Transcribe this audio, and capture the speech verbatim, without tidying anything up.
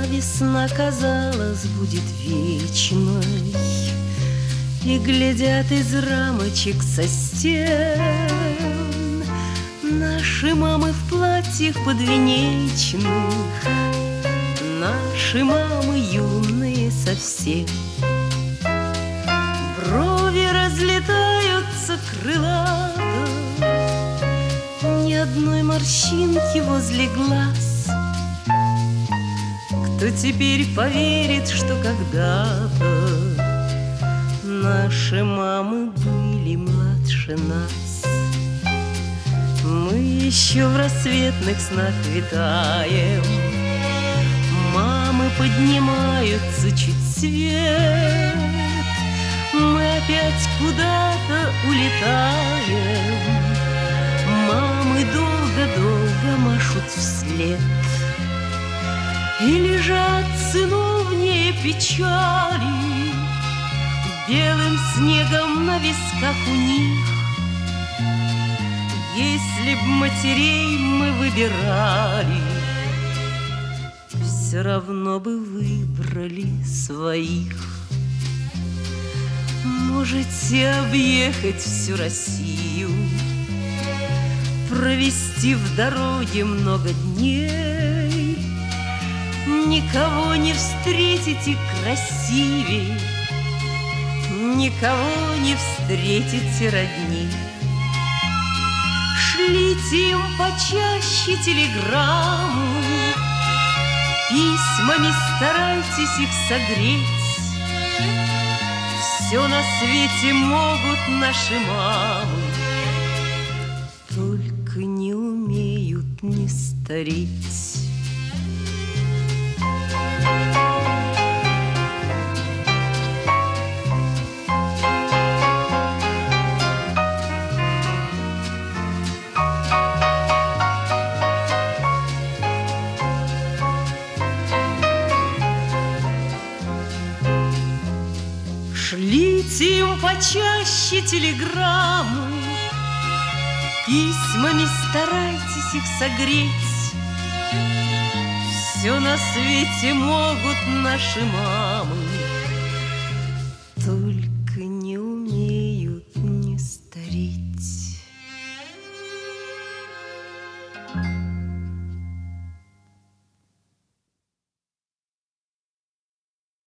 весна, казалось, будет вечной, и глядят из рамочек со стен наши мамы в платьях подвенечных, наши мамы юные совсем. Брови разлетаются крылато, ни одной морщинки возле глаз. Кто теперь поверит, что когда-то наши мамы были младше нас? Мы еще в рассветных снах витаем, мамы поднимаются чуть свет, мы опять куда-то улетаем, мамы долго-долго машут вслед. И лежат сыновние печали белым снегом на висках у них. Если б матерей мы выбирали, все равно бы выбрали своих. Можете объехать всю Россию, провести в дороге много дней, никого не встретите красивей, никого не встретите родни. Шлите им почаще телеграмму, письмами старайтесь их согреть. Все на свете могут наши мамы, только не умеют не стареть. Шлите им почаще телеграммы, письмами старайтесь их согреть. Все на свете могут наши мамы,